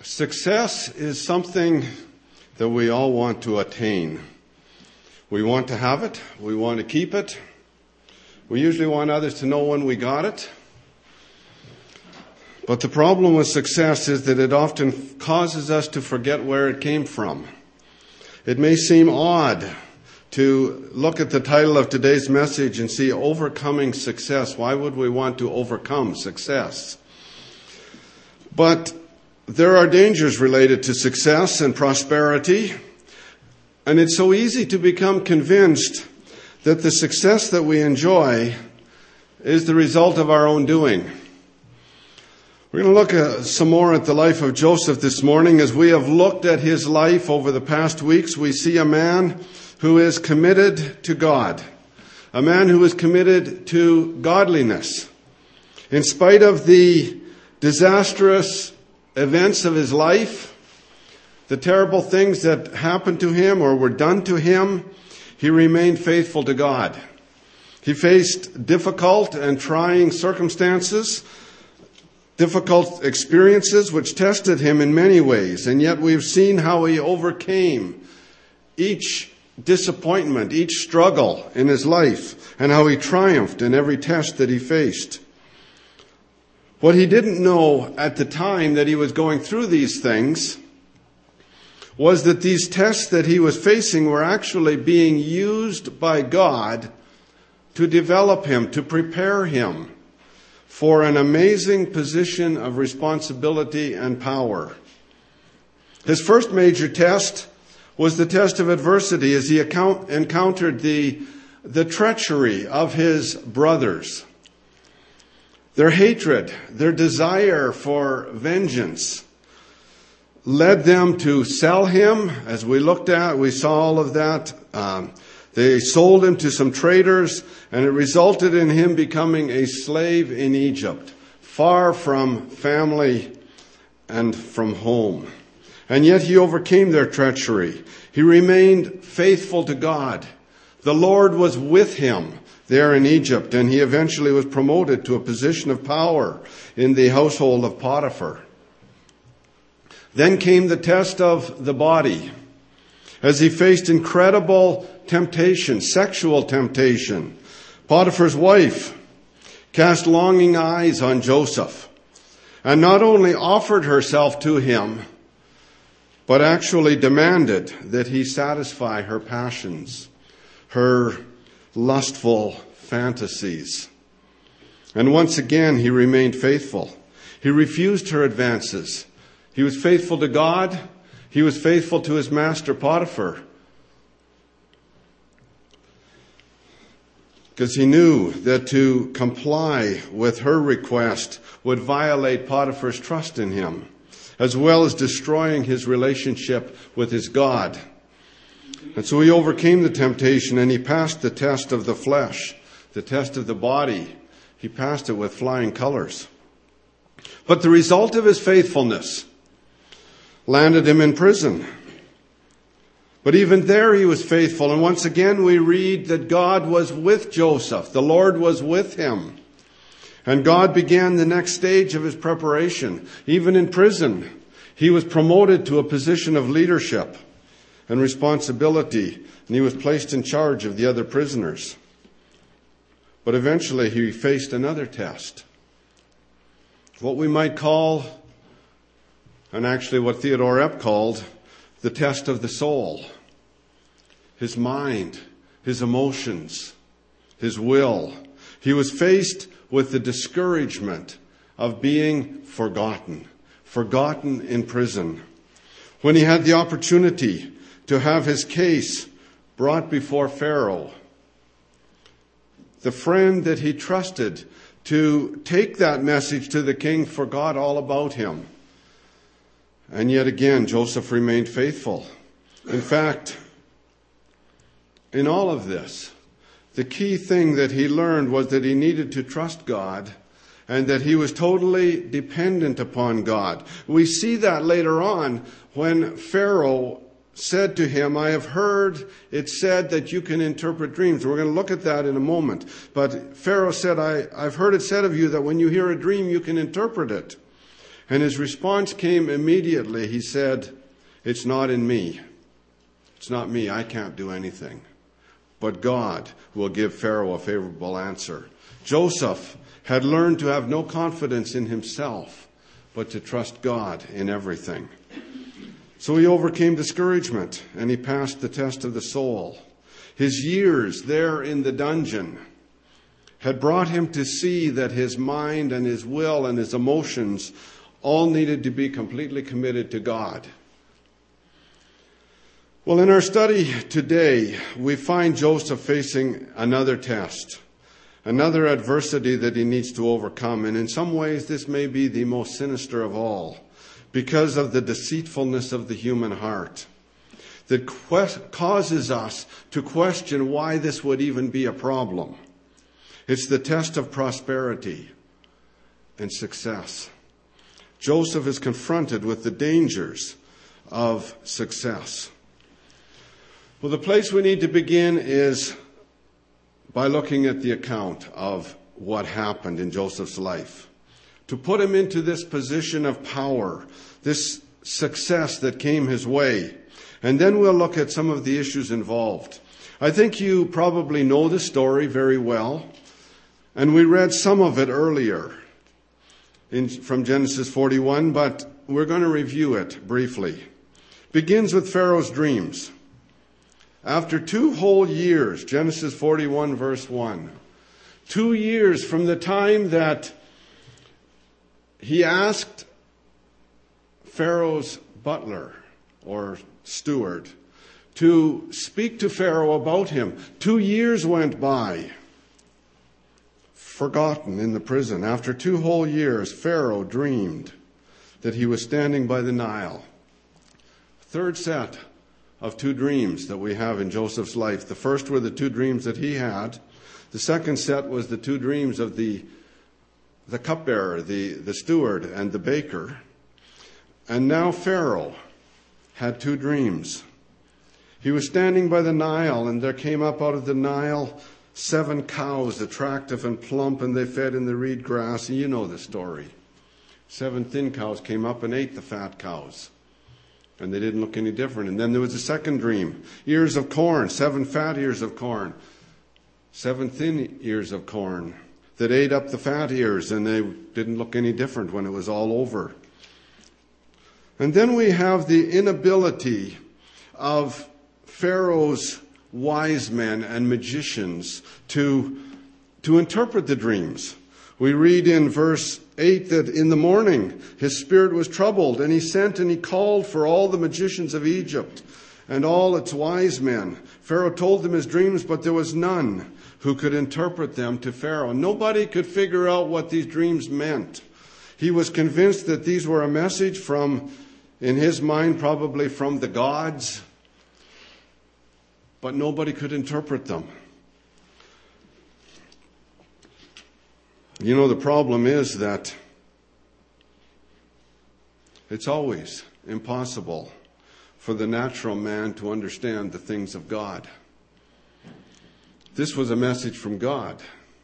Success is something that we all want to attain. We want to have it. We want to keep it. We usually want others to know when we got it. But the problem with success is that it often causes us to forget where it came from. It may seem odd to look at the title of today's message and see overcoming success. Why would we want to overcome success? But there are dangers related to success and prosperity, and it's so easy to become convinced that the success that we enjoy is the result of our own doing. We're going to look some more at the life of Joseph this morning. As we have looked at his life over the past weeks, we see a man who is committed to God, a man who is committed to godliness. In spite of the disastrous events of his life, the terrible things that happened to him or were done to him, he remained faithful to God. He faced difficult and trying circumstances, difficult experiences which tested him in many ways, and yet we've seen how he overcame each disappointment, each struggle in his life, and how he triumphed in every test that he faced. What he didn't know at the time that he was going through these things was that these tests that he was facing were actually being used by God to develop him, to prepare him for an amazing position of responsibility and power. His first major test was the test of adversity as he encountered the treachery of his brothers. Their hatred, their desire for vengeance led them to sell him. As we looked at, we saw all of that. They sold him to some traders, and it resulted in him becoming a slave in Egypt, far from family and from home. And yet he overcame their treachery. He remained faithful to God. The Lord was with him there in Egypt, and he eventually was promoted to a position of power in the household of Potiphar. Then came the test of the body, as he faced incredible temptation, sexual temptation. Potiphar's wife cast longing eyes on Joseph, and not only offered herself to him, but actually demanded that he satisfy her passions, her lustful fantasies. And once again, he remained faithful. He refused her advances. He was faithful to God. He was faithful to his master Potiphar, because he knew that to comply with her request would violate Potiphar's trust in him, as well as destroying his relationship with his God. And so he overcame the temptation, and he passed the test of the flesh, the test of the body. He passed it with flying colors. But the result of his faithfulness landed him in prison. But even there he was faithful. And once again we read that God was with Joseph. The Lord was with him. And God began the next stage of his preparation. Even in prison, he was promoted to a position of leadership and responsibility, and he was placed in charge of the other prisoners. But eventually he faced another test, what we might call, and actually what Theodore Epp called, the test of the soul. His mind, his emotions, his will. He was faced with the discouragement of being forgotten in prison. When he had the opportunity to have his case brought before Pharaoh, the friend that he trusted to take that message to the king forgot all about him. And yet again, Joseph remained faithful. In fact, in all of this, the key thing that he learned was that he needed to trust God and that he was totally dependent upon God. We see that later on when Pharaoh said to him, I have heard it said that you can interpret dreams. We're going to look at that in a moment. But Pharaoh said, I've heard it said of you that when you hear a dream, you can interpret it. And his response came immediately. He said, "It's not in me. It's not me. I can't do anything. But God will give Pharaoh a favorable answer." Joseph had learned to have no confidence in himself, but to trust God in everything. So he overcame discouragement, and he passed the test of the soul. His years there in the dungeon had brought him to see that his mind and his will and his emotions all needed to be completely committed to God. Well, in our study today, we find Joseph facing another test, another adversity that he needs to overcome. And in some ways, this may be the most sinister of all, because of the deceitfulness of the human heart that causes us to question why this would even be a problem. It's the test of prosperity and success. Joseph is confronted with the dangers of success. Well, the place we need to begin is by looking at the account of what happened in Joseph's life. To put him into this position of power, this success that came his way. And then we'll look at some of the issues involved. I think you probably know the story very well. And we read some of it earlier from Genesis 41, but we're going to review it briefly. Begins with Pharaoh's dreams. After 2 whole years, Genesis 41 verse 1, 2 years from the time that he asked Pharaoh's butler or steward to speak to Pharaoh about him. 2 years went by, forgotten in the prison. After 2 whole years, Pharaoh dreamed that he was standing by the Nile. Third set of 2 dreams that we have in Joseph's life. The first were the 2 dreams that he had. The second set was the 2 dreams of the cupbearer, the steward, and the baker. And now Pharaoh had 2 dreams. He was standing by the Nile, and there came up out of the Nile 7 cows, attractive and plump, and they fed in the reed grass. And you know the story. 7 thin cows came up and ate the fat cows. And they didn't look any different. And then there was a second dream. Ears of corn, 7 fat ears of corn. 7 thin ears of corn that ate up the fat ears, and they didn't look any different when it was all over. And then we have the inability of Pharaoh's wise men and magicians to interpret the dreams. We read in verse 8 that in the morning his spirit was troubled, and he sent and he called for all the magicians of Egypt and all its wise men. Pharaoh told them his dreams, but there was none who could interpret them to Pharaoh. Nobody could figure out what these dreams meant. He was convinced that these were a message from, in his mind, probably from the gods, but nobody could interpret them. You know, the problem is that it's always impossible for the natural man to understand the things of God. This was a message from God.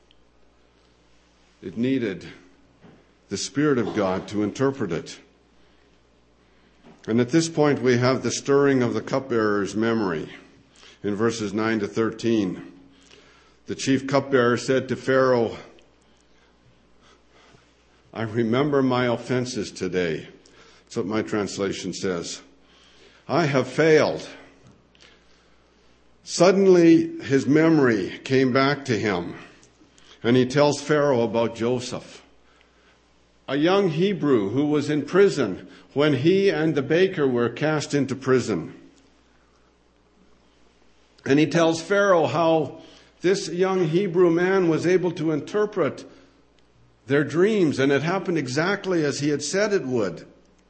It needed the Spirit of God to interpret it. And at this point we have the stirring of the cupbearer's memory in verses 9 to 13. The chief cupbearer said to Pharaoh, "I remember my offenses today." That's what my translation says. "I have failed." Suddenly his memory came back to him, and he tells Pharaoh about Joseph, a young Hebrew who was in prison when he and the baker were cast into prison. And he tells Pharaoh how this young Hebrew man was able to interpret their dreams, and it happened exactly as he had said it would.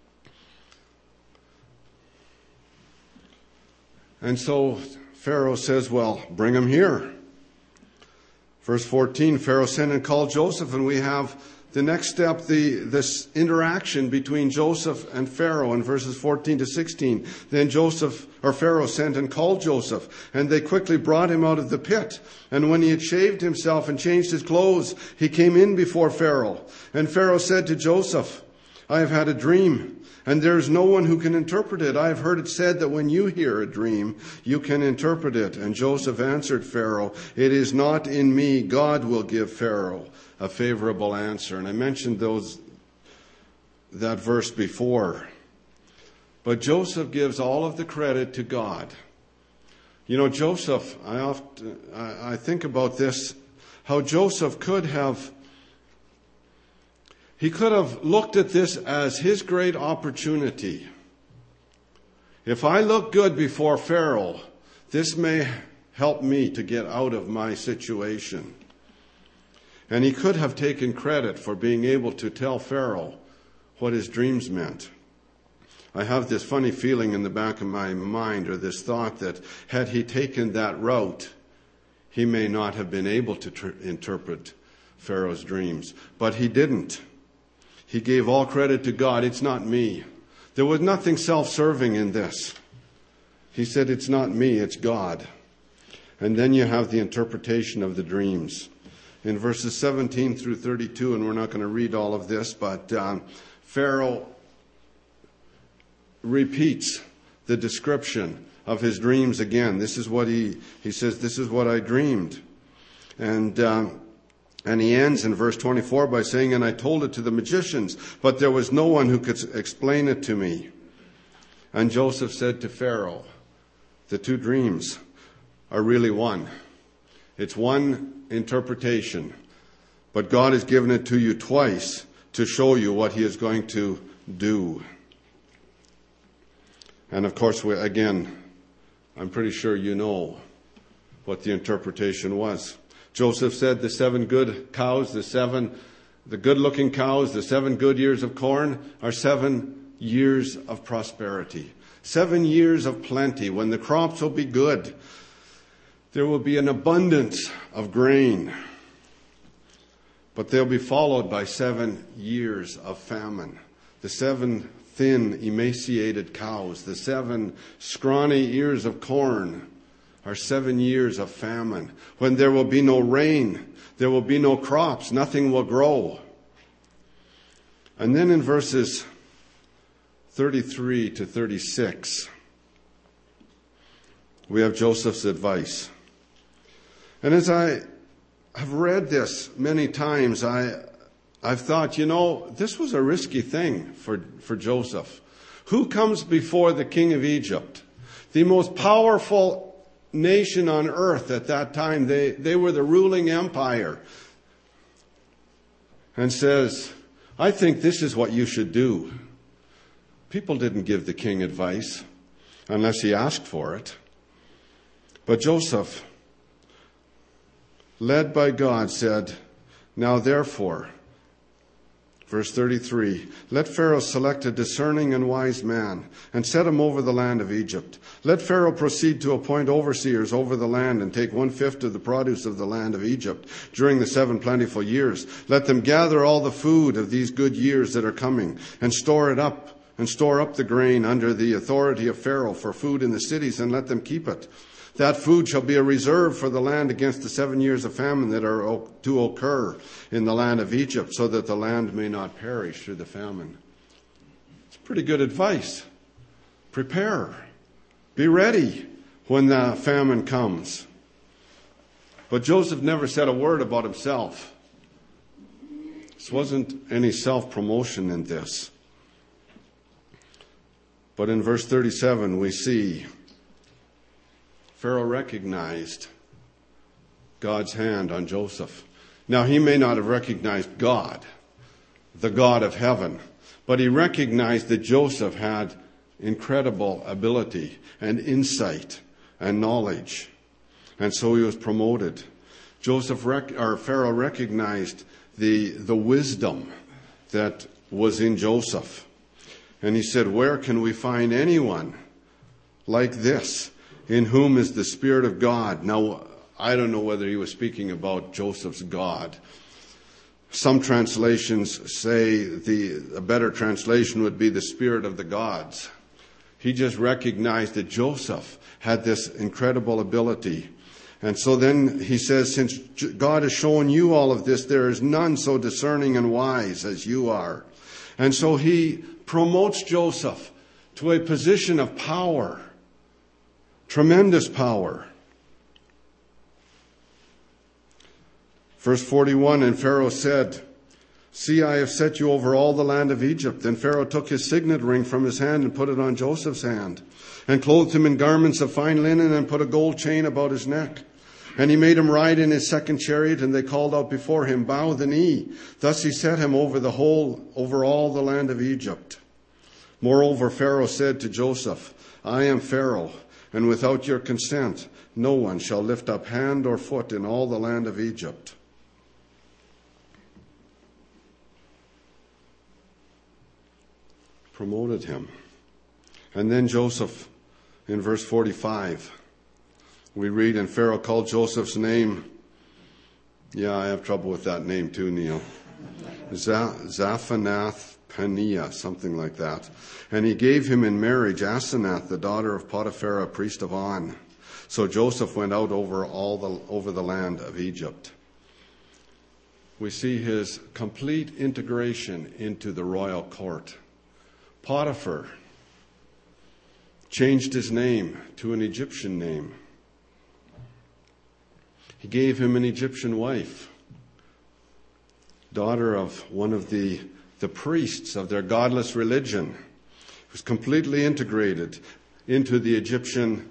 And so Pharaoh says, "Well, bring him here." Verse 14, Pharaoh sent and called Joseph, and we have the next step, this interaction between Joseph and Pharaoh in verses 14 to 16. Then Pharaoh sent and called Joseph, and they quickly brought him out of the pit. And when he had shaved himself and changed his clothes, he came in before Pharaoh. And Pharaoh said to Joseph, I have had a dream, and there is no one who can interpret it. I have heard it said that when you hear a dream, you can interpret it. And Joseph answered Pharaoh, it is not in me. God will give Pharaoh a favorable answer. And I mentioned that verse before. But Joseph gives all of the credit to God. You know, Joseph, I think about this, how Joseph could have looked at this as his great opportunity. If I look good before Pharaoh, this may help me to get out of my situation. And he could have taken credit for being able to tell Pharaoh what his dreams meant. I have this funny feeling in the back of my mind, or this thought, that had he taken that route, he may not have been able to interpret Pharaoh's dreams. But he didn't. He gave all credit to God. It's not me. There was nothing self-serving in this. He said, it's not me, it's God. And then you have the interpretation of the dreams. In verses 17 through 32, and we're not going to read all of this, but Pharaoh repeats the description of his dreams again. This is what he says, this is what I dreamed. And he ends in verse 24 by saying, and I told it to the magicians, but there was no one who could explain it to me. And Joseph said to Pharaoh, the two dreams are really one. It's one interpretation, but God has given it to you twice to show you what he is going to do. And of course, again, I'm pretty sure you know what the interpretation was. Joseph said the 7 good cows, the good-looking cows, the 7 good years of corn are 7 years of prosperity. 7 years of plenty, when the crops will be good. There will be an abundance of grain. But they'll be followed by 7 years of famine. The 7 thin, emaciated cows, the 7 scrawny ears of corn are 7 years of famine. When there will be no rain, there will be no crops, nothing will grow. And then in verses 33 to 36, we have Joseph's advice. And as I have read this many times, I've thought, this was a risky thing for Joseph. Who comes before the king of Egypt? The most powerful nation on earth at that time. They were the ruling empire. And says, I think this is what you should do. People didn't give the king advice unless he asked for it. But Joseph, led by God, said, now therefore, verse 33, let Pharaoh select a discerning and wise man and set him over the land of Egypt. Let Pharaoh proceed to appoint overseers over the land and take 1/5 of the produce of the land of Egypt during the 7 plentiful years. Let them gather all the food of these good years that are coming and store up the grain under the authority of Pharaoh for food in the cities, and let them keep it. That food shall be a reserve for the land against the 7 years of famine that are to occur in the land of Egypt, so that the land may not perish through the famine. It's pretty good advice. Prepare. Be ready when the famine comes. But Joseph never said a word about himself. This wasn't any self-promotion in this. But in verse 37 we see Pharaoh recognized God's hand on Joseph. Now, he may not have recognized God, the God of heaven, but he recognized that Joseph had incredible ability and insight and knowledge. And so he was promoted. Pharaoh recognized the wisdom that was in Joseph. And he said, where can we find anyone like this, in whom is the Spirit of God? Now, I don't know whether he was speaking about Joseph's God. Some translations say a better translation would be the Spirit of the gods. He just recognized that Joseph had this incredible ability. And so then he says, since God has shown you all of this, there is none so discerning and wise as you are. And so he promotes Joseph to a position of power, tremendous power. Verse 41, and Pharaoh said, "See, I have set you over all the land of Egypt." Then Pharaoh took his signet ring from his hand and put it on Joseph's hand, and clothed him in garments of fine linen, and put a gold chain about his neck. And he made him ride in his second chariot, and they called out before him, "Bow the knee." Thus he set him over all the land of Egypt. Moreover, Pharaoh said to Joseph, "I am Pharaoh, and without your consent no one shall lift up hand or foot in all the land of Egypt." Promoted him. And then Joseph, in verse 45, we read, and Pharaoh called Joseph's name, I have trouble with that name too, Neil, Zaphanath-Paneah, something like that. And he gave him in marriage Asenath, the daughter of Potiphar, a priest of On. So Joseph went out over the land of Egypt. We see his complete integration into the royal court. Potiphar changed his name to an Egyptian name. He gave him an Egyptian wife, daughter of one of the priests of their godless religion. He was completely integrated into the Egyptian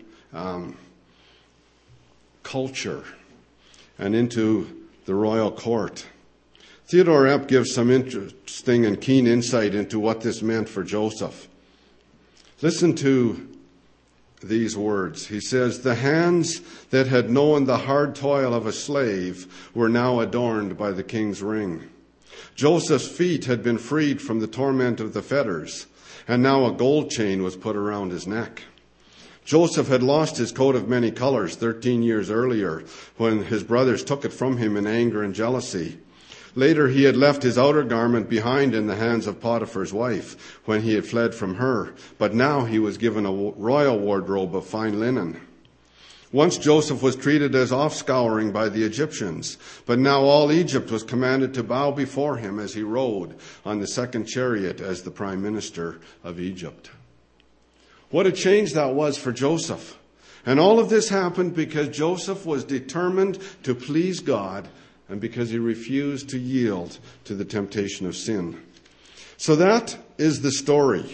culture and into the royal court. Theodore Epp gives some interesting and keen insight into what this meant for Joseph. Listen to these words. He says, "The hands that had known the hard toil of a slave were now adorned by the king's ring. Joseph's feet had been freed from the torment of the fetters, and now a gold chain was put around his neck. Joseph had lost his coat of many colors 13 years earlier when his brothers took it from him in anger and jealousy. Later, he had left his outer garment behind in the hands of Potiphar's wife when he had fled from her. But now he was given a royal wardrobe of fine linen. Once Joseph was treated as offscouring by the Egyptians, but now all Egypt was commanded to bow before him as he rode on the second chariot as the prime minister of Egypt." What a change that was for Joseph. And all of this happened because Joseph was determined to please God and because he refused to yield to the temptation of sin. So that is the story.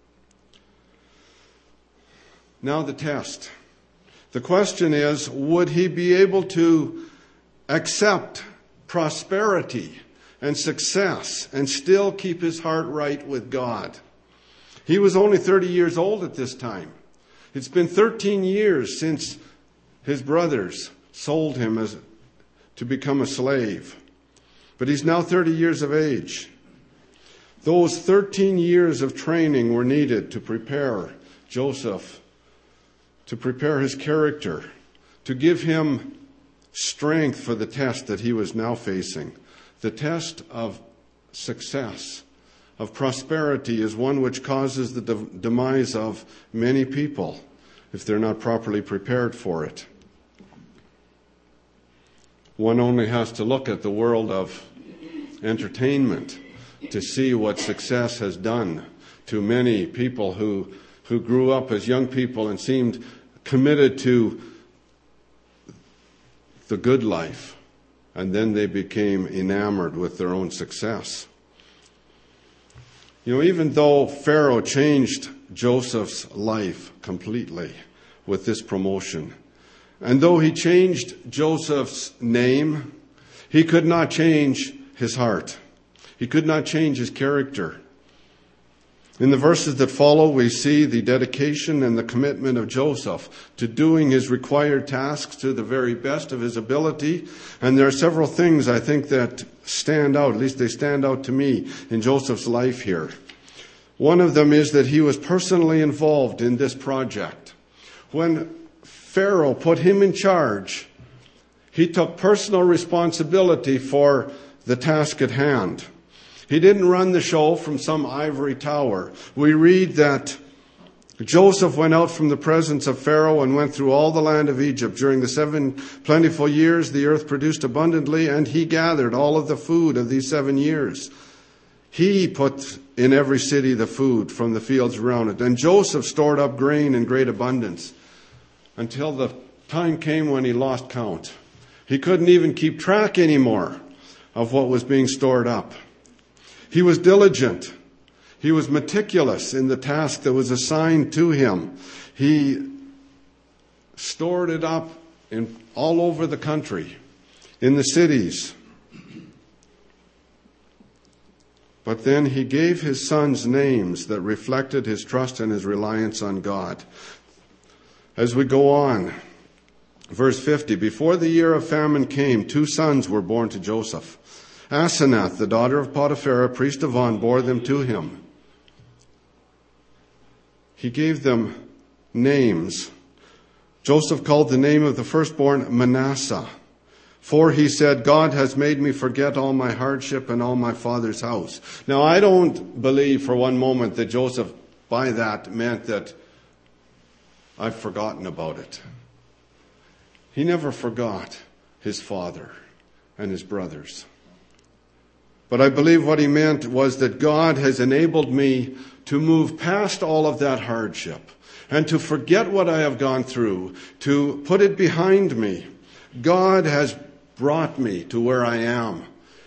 Now the test. The question is, would he be able to accept prosperity and success and still keep his heart right with God? He was only 30 years old at this time. It's been 13 years since his brothers sold him to become a slave. But he's now 30 years of age. Those 13 years of training were needed to prepare Joseph, to prepare his character, to give him strength for the test that he was now facing. The test of success, of prosperity, is one which causes the demise of many people if they're not properly prepared for it. One only has to look at the world of entertainment to see what success has done to many people who grew up as young people and seemed committed to the good life, and then they became enamored with their own success. Even though Pharaoh changed Joseph's life completely with this promotion, and though he changed Joseph's name, he could not change his heart. He could not change his character. In the verses that follow, we see the dedication and the commitment of Joseph to doing his required tasks to the very best of his ability. And there are several things, I think, that stand out, at least they stand out to me, in Joseph's life here. One of them is that he was personally involved in this project. When Pharaoh put him in charge, he took personal responsibility for the task at hand. He didn't run the show from some ivory tower. We read that Joseph went out from the presence of Pharaoh and went through all the land of Egypt. During the 7 plentiful years, the earth produced abundantly, and he gathered all of the food of these 7 years. He put in every city the food from the fields around it. And Joseph stored up grain in great abundance until the time came when he lost count. He couldn't even keep track anymore of what was being stored up. He was diligent. He was meticulous in the task that was assigned to him. He stored it up all over the country, in the cities. But then he gave his sons names that reflected his trust and his reliance on God. As we go on, verse 50, before the year of famine came, 2 sons were born to Joseph. Asenath, the daughter of Potiphar, priest of On, bore them to him. He gave them names. Joseph called the name of the firstborn Manasseh, for he said, God has made me forget all my hardship and all my father's house. Now, I don't believe for one moment that Joseph, by that, meant that I've forgotten about it. He never forgot his father and his brothers. But I believe what he meant was that God has enabled me to move past all of that hardship and to forget what I have gone through, to put it behind me. God has brought me to where I am.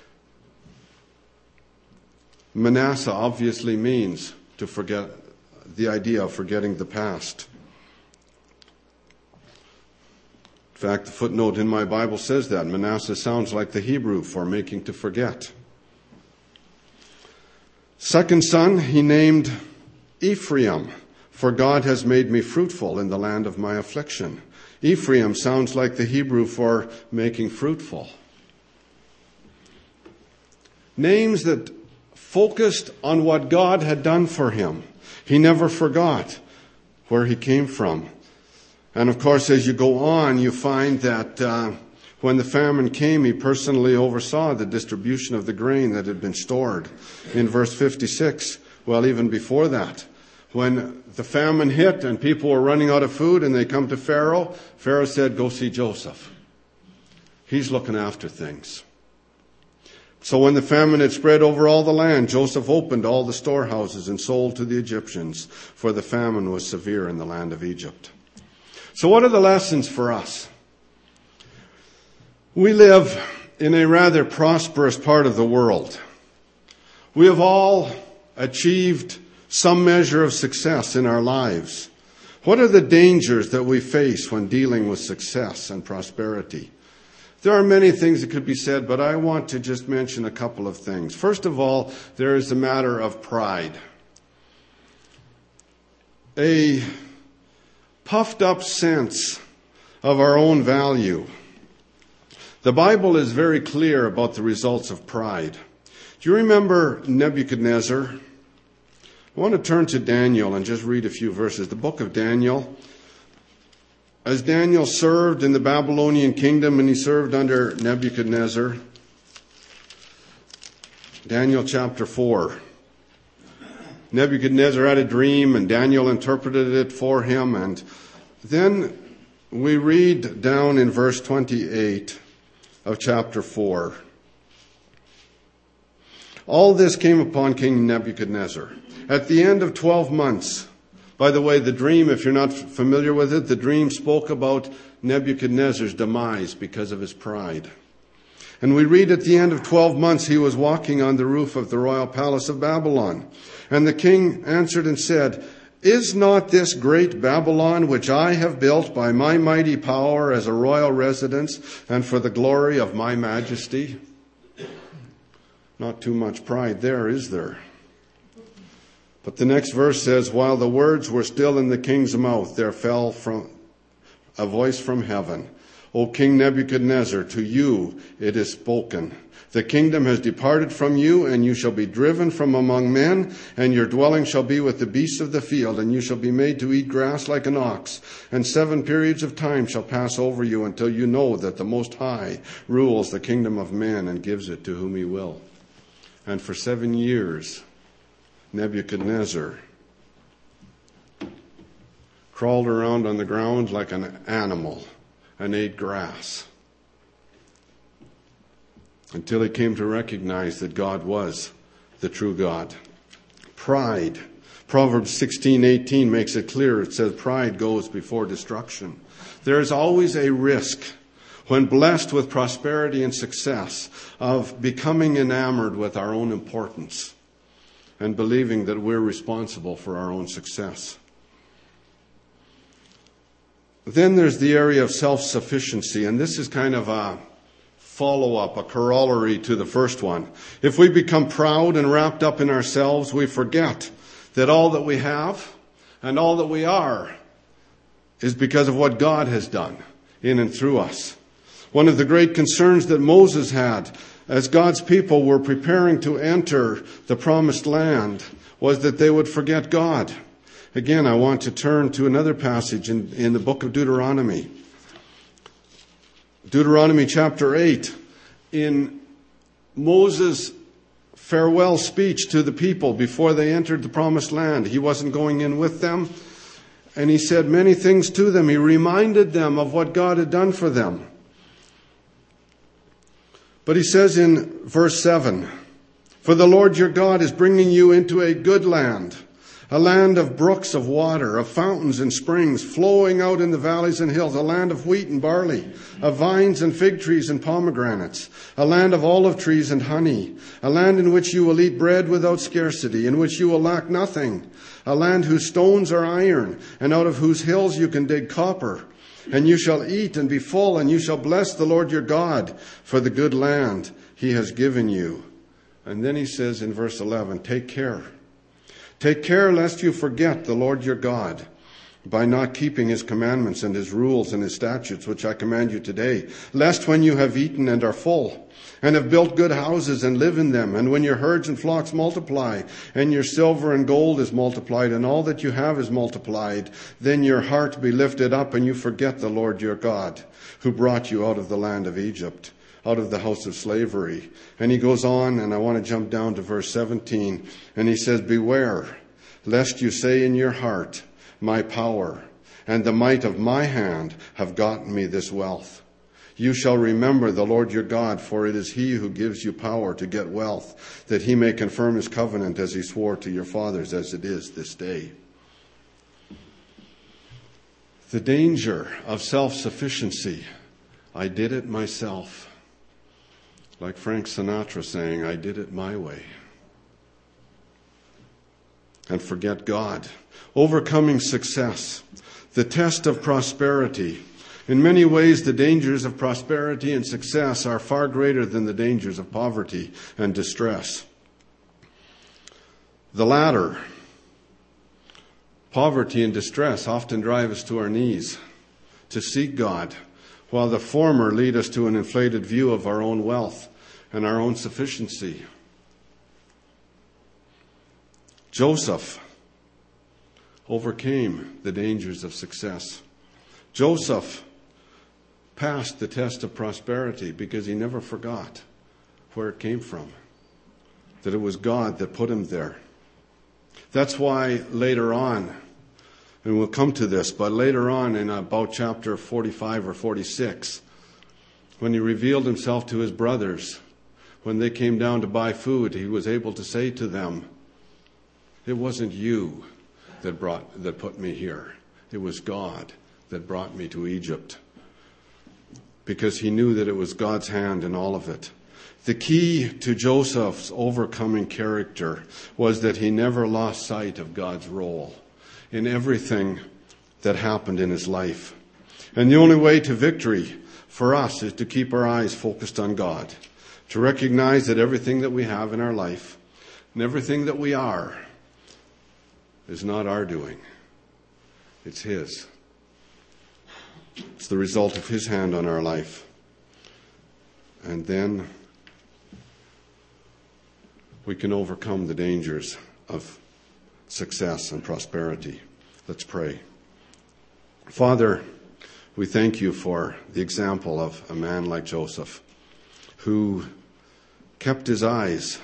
Manasseh obviously means to forget, the idea of forgetting the past. In fact, the footnote in my Bible says that. Manasseh sounds like the Hebrew for making to forget. Second son, he named Ephraim, for God has made me fruitful in the land of my affliction. Ephraim sounds like the Hebrew for making fruitful. Names that focused on what God had done for him. He never forgot where he came from. And of course, as you go on, you find that when the famine came, he personally oversaw the distribution of the grain that had been stored. In verse 56, well, even before that, when the famine hit and people were running out of food and they come to Pharaoh, Pharaoh said, go see Joseph. He's looking after things. So when the famine had spread over all the land, Joseph opened all the storehouses and sold to the Egyptians, for the famine was severe in the land of Egypt. So what are the lessons for us? We live in a rather prosperous part of the world. We have all achieved some measure of success in our lives. What are the dangers that we face when dealing with success and prosperity? There are many things that could be said, but I want to just mention a couple of things. First of all, there is the matter of pride. A puffed up sense of our own value. The Bible is very clear about the results of pride. Do you remember Nebuchadnezzar? I want to turn to Daniel and just read a few verses. The book of Daniel. As Daniel served in the Babylonian kingdom and he served under Nebuchadnezzar. Daniel chapter 4. Nebuchadnezzar had a dream and Daniel interpreted it for him. And then we read down in verse 28 of chapter 4. All this came upon King Nebuchadnezzar. At the end of 12 months, by the way, the dream, if you're not familiar with it, the dream spoke about Nebuchadnezzar's demise because of his pride. And we read at the end of 12 months, he was walking on the roof of the royal palace of Babylon. And the king answered and said, is not this great Babylon, which I have built by my mighty power as a royal residence and for the glory of my majesty? Not too much pride there, is there? But the next verse says, while the words were still in the king's mouth, there fell from a voice from heaven. O King Nebuchadnezzar, to you it is spoken. The kingdom has departed from you, and you shall be driven from among men, and your dwelling shall be with the beasts of the field, and you shall be made to eat grass like an ox. And 7 periods of time shall pass over you until you know that the Most High rules the kingdom of men and gives it to whom he will. And for 7 years, Nebuchadnezzar crawled around on the ground like an animal and ate grass until he came to recognize that God was the true God. Pride. Proverbs 16:18 makes it clear. It says, pride goes before destruction. There is always a risk when blessed with prosperity and success of becoming enamored with our own importance and believing that we're responsible for our own success. Then there's the area of self-sufficiency, and this is kind of a follow-up, a corollary to the first one. If we become proud and wrapped up in ourselves, we forget that all that we have and all that we are is because of what God has done in and through us. One of the great concerns that Moses had as God's people were preparing to enter the promised land was that they would forget God. Again, I want to turn to another passage in the book of Deuteronomy. Deuteronomy chapter 8. In Moses' farewell speech to the people before they entered the promised land, he wasn't going in with them. And he said many things to them. He reminded them of what God had done for them. But he says in verse 7, "For the Lord your God is bringing you into a good land, a land of brooks of water, of fountains and springs flowing out in the valleys and hills, a land of wheat and barley, of vines and fig trees and pomegranates, a land of olive trees and honey, a land in which you will eat bread without scarcity, in which you will lack nothing, a land whose stones are iron, and out of whose hills you can dig copper. And you shall eat and be full, and you shall bless the Lord your God for the good land he has given you." And then he says in verse 11, take care. Take care lest you forget the Lord your God by not keeping his commandments and his rules and his statutes, which I command you today, lest when you have eaten and are full, and have built good houses and live in them, and when your herds and flocks multiply, and your silver and gold is multiplied, and all that you have is multiplied, then your heart be lifted up, and you forget the Lord your God, who brought you out of the land of Egypt, out of the house of slavery. And he goes on, and I want to jump down to verse 17, and he says, beware, lest you say in your heart, my power and the might of my hand have gotten me this wealth. You shall remember the Lord your God, for it is he who gives you power to get wealth, that he may confirm his covenant as he swore to your fathers, as it is this day. The danger of self-sufficiency. I did it myself. Like Frank Sinatra saying, I did it my way. And forget God. Overcoming success. The test of prosperity. In many ways, the dangers of prosperity and success are far greater than the dangers of poverty and distress. The latter, poverty and distress, often drive us to our knees to seek God, while the former lead us to an inflated view of our own wealth and our own sufficiency. Joseph overcame the dangers of success. Joseph passed the test of prosperity because he never forgot where it came from, that it was God that put him there. That's why later on, and we'll come to this, but later on in about chapter 45 or 46, when he revealed himself to his brothers, when they came down to buy food, he was able to say to them, it wasn't you that put me here. It was God that brought me to Egypt. Because he knew that it was God's hand in all of it. The key to Joseph's overcoming character was that he never lost sight of God's role in everything that happened in his life. And the only way to victory for us is to keep our eyes focused on God, to recognize that everything that we have in our life and everything that we are is not our doing. It's his. It's the result of his hand on our life. And then we can overcome the dangers of success and prosperity. Let's pray. Father, we thank you for the example of a man like Joseph, who kept his eyes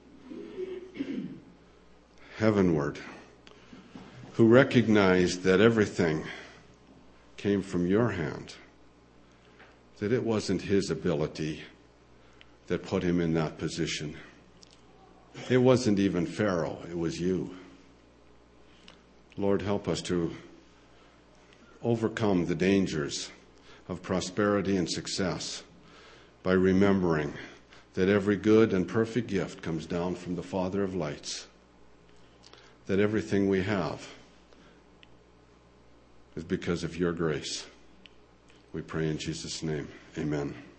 heavenward, who recognized that everything came from your hand, that it wasn't his ability that put him in that position, It wasn't even Pharaoh, it was you. Lord, help us to overcome the dangers of prosperity and success by remembering that every good and perfect gift comes down from the Father of lights, that everything we have is because of your grace. We pray in Jesus' name. Amen.